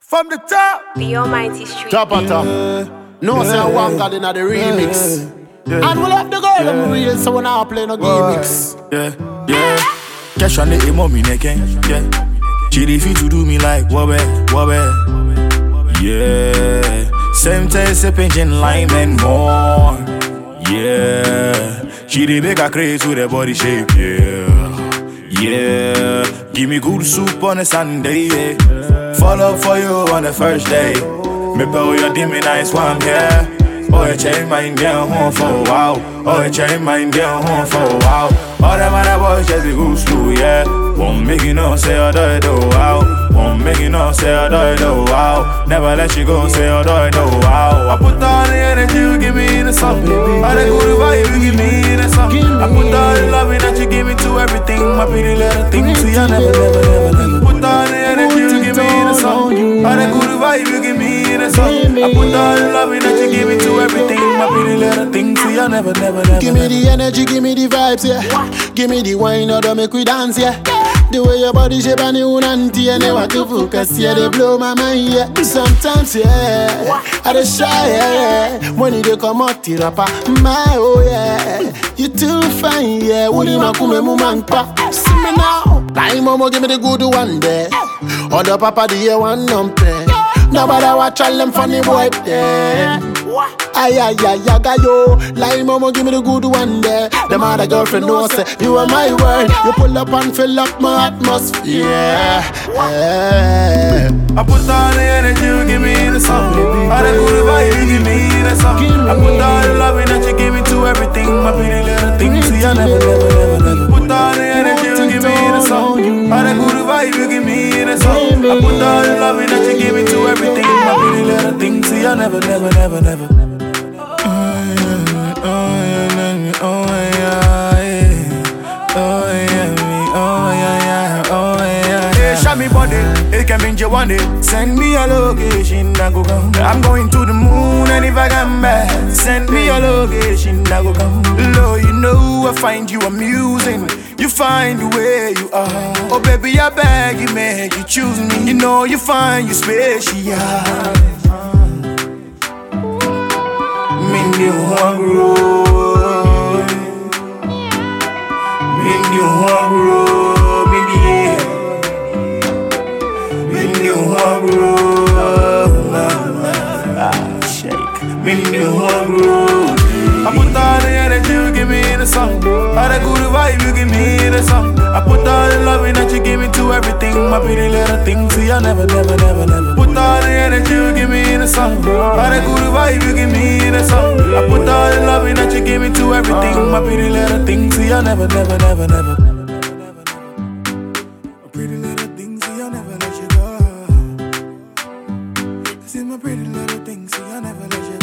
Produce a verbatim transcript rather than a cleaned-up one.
From the top, The Almighty Street. Top on top. No, say one God in the remix. And we'll have the girl them real, so we're not playing no gimmicks. yeah, yeah. Cash on the emo me neken, yeah. She refuse to do me like wobbe, wobbe. Yeah. Same taste, sipping lime and more. Yeah. She dey make her craze with her body shape, yeah. Yeah. Give me good soup on a Sunday, yeah. Fall up for you on the first day. Me pay your dimmy nice one, yeah. Oh, you change my girl home for a while. Oh, you change my girl home for a while. All them other boys just be good slow, yeah. Won't make you know, say I do it, oh, wow. Won't make you know, say I do it, oh, wow. Never let you go, say I do it, oh, wow. I put all the energy you give me in the song. All the good vibe you give me in the song. I put all the loving that you give me to everything. My pretty little thing, see I never, never, never, never. Put all the energy you give me in the song. All the good vibe you give me in the song. I put all the loving that you give me to everything. My pretty little thing, see I never, never, never. Give me the energy, give me the vibes, yeah. Give me the wine, or don't make we dance, yeah. The way your body shape and you auntie, I never to focus, yeah. They blow my mind, yeah. Sometimes, yeah, I just shy, yeah. When you come out, the rapper, my oh, yeah. You too fine, yeah. Woody makume mumangpa. See me now, like mama, give me the good one there. Other papa, the year one number. Nobody watch all them funny boy there. Ay, ay, ay, ay, ay, yo. Like mama, give me the good one there. Them other girlfriend know say you are my world. You pull up and fill up my atmosphere. Yeah. I put all the energy you give me in the song. All the good vibe you give me in the song. I put all the loving that you give me to everything. My pretty little thing, see I never, never, never, never. Put all the energy you give me in the song. All the good vibe you give me in the song. I put all the loving that you give me to everything. My pretty little thing, see I never, never, never, never. Me body, it can be you one day. Send me a location, I go come. I'm going to the moon, and if I come back, send me a location, I go come. Lord, you know I find you amusing. You find the way you are. Oh baby, I beg you, make you choose me. You know you find you special. Mindy Huangro, Mindy Huangro. I put all the energy you give me in the song. All the good vibe you give me in the song. I put all the loving that you give me to everything. My pretty little thing, see I never, never, never, never. Put all the energy you give me in the song. All the good vibe you give me in the song. I put all the loving that you give me to everything. My pretty little thing, see I never, never, never, never. My pretty little thing, see I never let you go. This is my pretty little thing, see I never let you go.